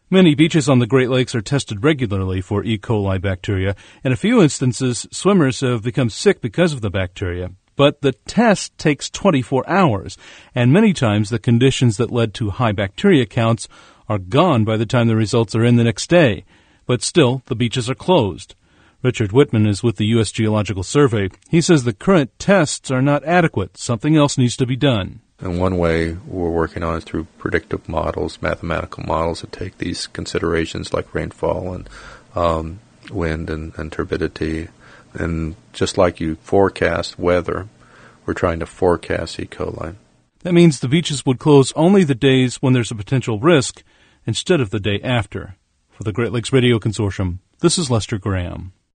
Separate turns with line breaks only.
Many beaches on the Great Lakes are tested regularly for E. coli bacteria. In a few instances, swimmers have become sick because of the bacteria. But the test takes 24 hours, and many times the conditions that led to high bacteria counts are gone by the time the results are in the next day. But still, the beaches are closed. Richard Whitman is with the U.S. Geological Survey. He says the current tests are not adequate. Something else needs to be done.
And one way we're working on is through predictive models, mathematical models that take these considerations like rainfall and wind and turbidity. And just like you forecast weather, we're trying to forecast E. coli.
That means the beaches would close only the days when there's a potential risk instead of the day after. For the Great Lakes Radio Consortium, this is Lester Graham.